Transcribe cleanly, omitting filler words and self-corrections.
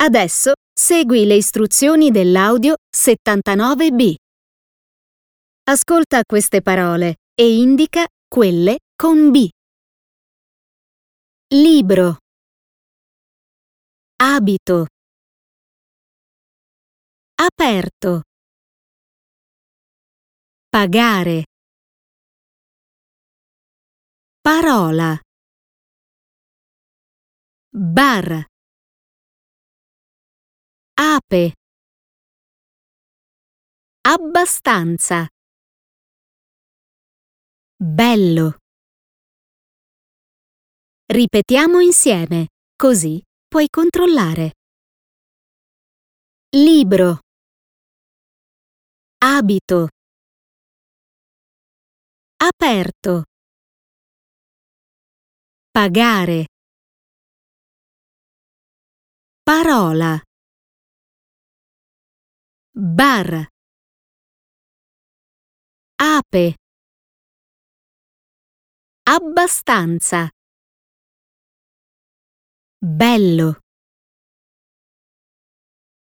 Adesso segui le istruzioni dell'audio 79B. Ascolta queste parole e indica quelle con B. Libro. Abito. Aperto. Pagare. Parola. Bar. Ape. Abbastanza. Bello. Ripetiamo insieme, così puoi controllare. Libro. Abito. Aperto. Pagare. Parola. Bar. Ape. Abbastanza. Bello.